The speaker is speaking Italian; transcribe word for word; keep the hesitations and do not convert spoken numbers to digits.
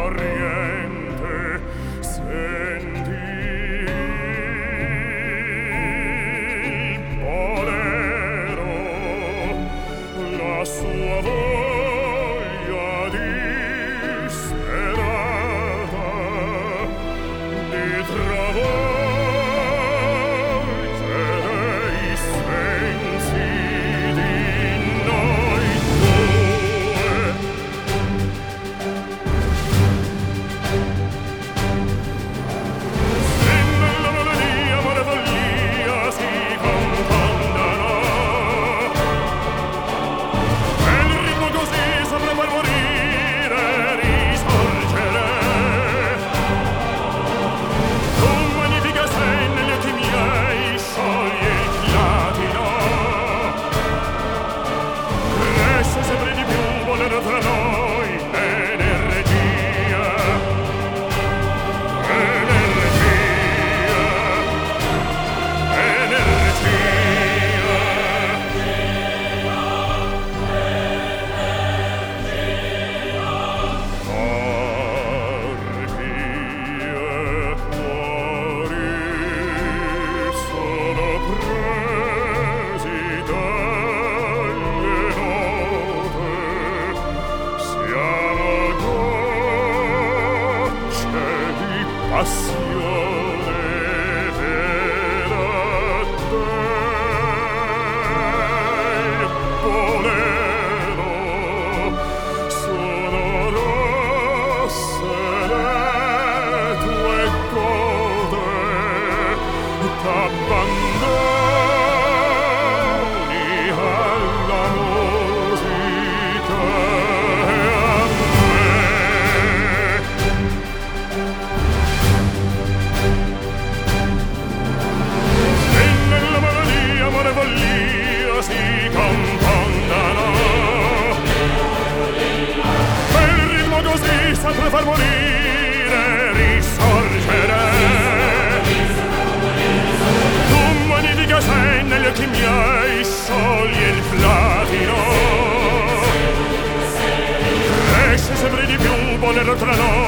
oriente, senti il bolero, la sua voglia disperata di travolgere i sensi di noi due. Se nella melodia amore follia si confondono, e il ritmo così saprà far morire e risorgere. Tu magnifica sei negli occhi miei, scioglie il platino, cresce sempre di più un bolero tra noi, energia, energia, Arpi e cuori sono presi dalle note, siamo gocce di passione vera te. Il bolero sono rosse le tue code, t'abbandoni alla musica e a me. E nella melodia amore e follia si confondano, e il ritmo così saprà far morire e risorgere. Tu magnifica sei negli occhi miei, scioglie il platino, cresce sempre di più un bolero tra noi.